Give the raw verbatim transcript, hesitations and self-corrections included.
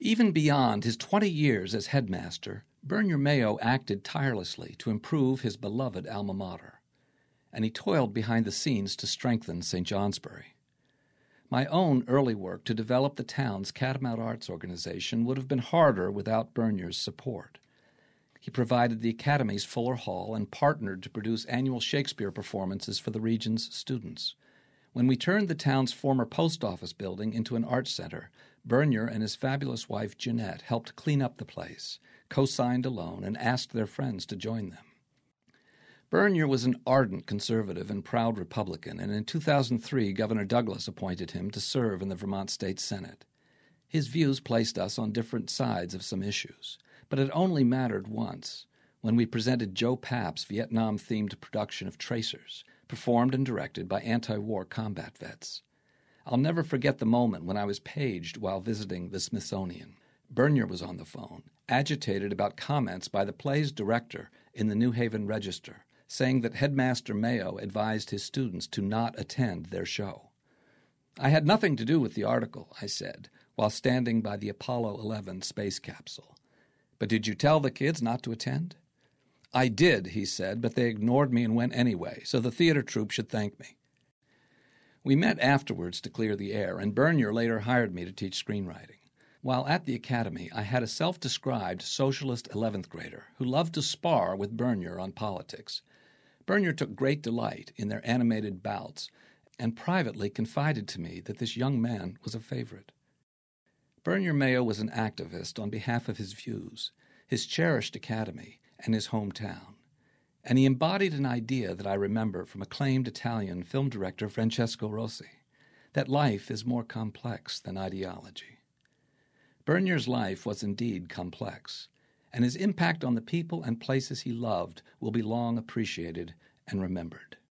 Even beyond his twenty years as headmaster, Bernier Mayo acted tirelessly to improve his beloved alma mater, and he toiled behind the scenes to strengthen Saint Johnsbury. My own early work to develop the town's Catamount Arts organization would have been harder without Bernier's support. He provided the Academy's Fuller Hall and partnered to produce annual Shakespeare performances for the region's students. When we turned the town's former post office building into an art center, Bernier and his fabulous wife Jeanette helped clean up the place, co-signed a loan, and asked their friends to join them. Bernier was an ardent conservative and proud Republican, and in two thousand three Governor Douglas appointed him to serve in the Vermont State Senate. His views placed us on different sides of some issues, but it only mattered once, when we presented Joe Papp's Vietnam-themed production of Tracers, performed and directed by anti-war combat vets. I'll never forget the moment when I was paged while visiting the Smithsonian. Bernier was on the phone, agitated about comments by the play's director in the New Haven Register, saying that Headmaster Mayo advised his students to not attend their show. I had nothing to do with the article, I said, while standing by the Apollo eleven space capsule. But did you tell the kids not to attend? I did, he said, but they ignored me and went anyway, so the theater troupe should thank me. We met afterwards to clear the air, and Bernier later hired me to teach screenwriting. While at the Academy, I had a self-described socialist eleventh grader who loved to spar with Bernier on politics. Bernier took great delight in their animated bouts and privately confided to me that this young man was a favorite. Bernier Mayo was an activist on behalf of his views, his cherished Academy, and his hometown. And he embodied an idea that I remember from acclaimed Italian film director Francesco Rosi, that life is more complex than ideology. Bernier's life was indeed complex, and his impact on the people and places he loved will be long appreciated and remembered.